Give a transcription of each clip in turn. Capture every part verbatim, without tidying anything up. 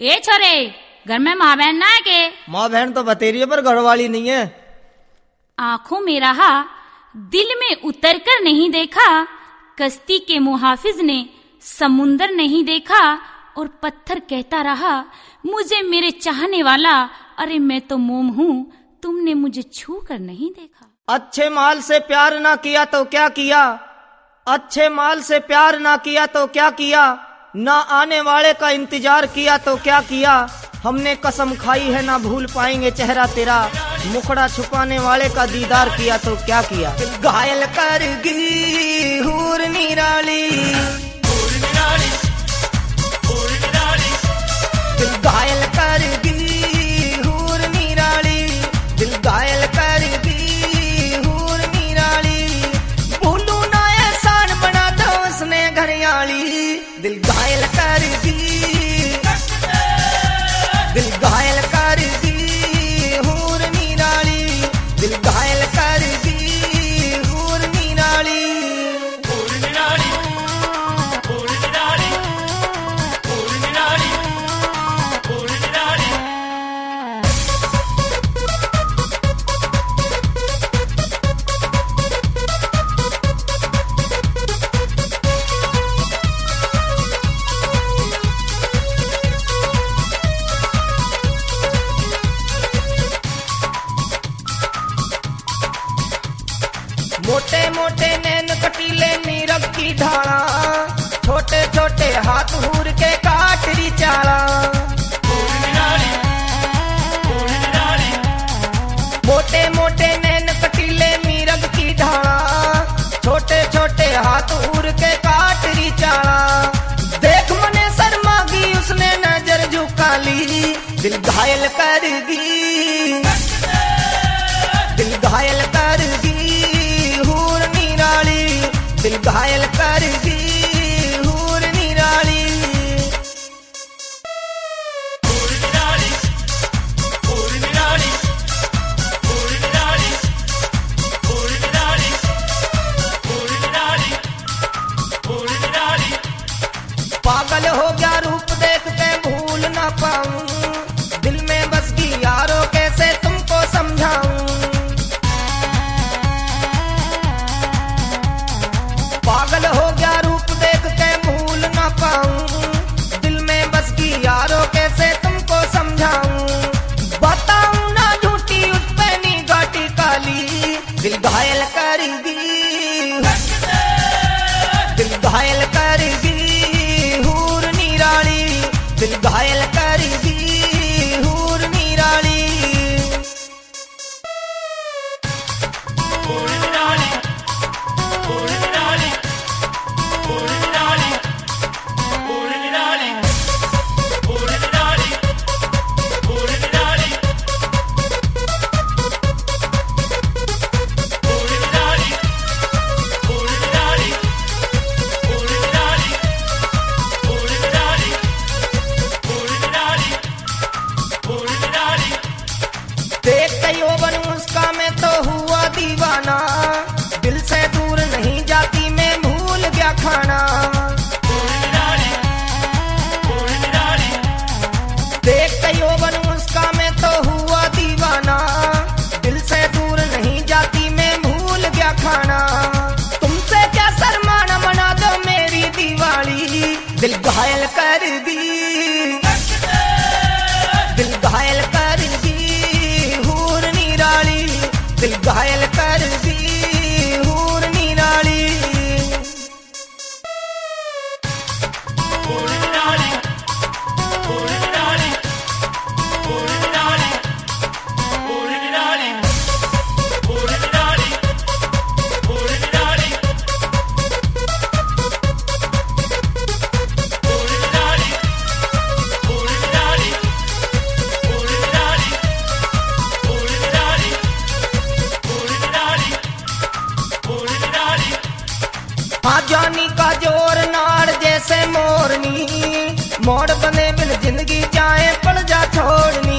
ए छोरे, घर में माँ बहन ना है के? माँ बहन तो बतेरी है पर घर वाली नहीं है। आंखों में रहा, दिल में उतर कर नहीं देखा। कश्ती के मुहाफिज ने समुंदर नहीं देखा। और पत्थर कहता रहा, मुझे मेरे चाहने वाला, अरे मैं तो मोम हूँ, तुमने मुझे छू कर नहीं देखा। अच्छे माल से प्यार ना किया तो क्या किया, अच्छे माल से प्यार ना किया तो क्या किया, ना आने वाले का इंतजार किया तो क्या किया। हमने कसम खाई है ना भूल पाएंगे चेहरा तेरा, मुखड़ा छुपाने वाले का दीदार किया तो क्या किया। घायल करगी हूर निराली, दिल घायल करगी हूर निराली, दिल घायल करगी हूर निराली। भूलू ना एहसान बना दो उसने घरियाली, दिल घायल करगी, दिल घायल करगी हूर निराली, दिल घायल करगी हूर निराली। मोटे मोटे नैन कटीले नीरव की ढाला, छोटे छोटे हाथ हूर के काटरी चाला। मोटे मोटे नैन कटीले नीरव की ढाला, छोटे छोटे हाथ हूर के काटरी चाला। देख मने शर्मा की उसने नजर झुका ली, दिल घायल करगी, दिल घायल करगी दिल घायल करगी हूर निराली। पागल हो गया रूप देख के भूल ना पाऊं, दिल में बस गई यारो कैसे तुमको समझाऊं। पागल हो गया रूप देख के भूल ना पाऊं, दिल में बस की यारो कैसे तुमको समझाऊं। बताऊं ना झूठी उस पे नी घाटी काली, दिल घायल करगी, दिल घायल करगी हूर निराली, दिल घायल करगी हूर निराली। देख कयो बन उसका मैं तो हुआ दीवाना, दिल से दूर नहीं जाती मैं भूल गया खाना। देख कयो बन उसका मैं तो हुआ दीवाना, दिल से दूर नहीं जाती मैं भूल गया खाना। तुमसे क्या शर्माना बना दो मेरी दीवाली, दिल घायल कर दी, दिल घायल कर दी हूर निराली, दिल घायल कर दी हूर निराली। जानी का जोर नाड़ जैसे मोरनी, मोड़ बने बिन जिंदगी जाए पड़ जा छोड़नी।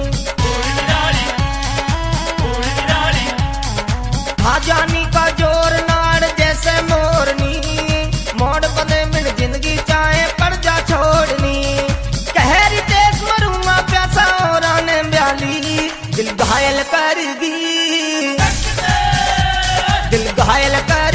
हाँ जानी का जोर नाड़ जैसे मोरनी, मोड़ बने बिन जिंदगी जाए पड़ जा छोड़नी। कहरी तेज दिल घायल कर दी, दिल घायल कर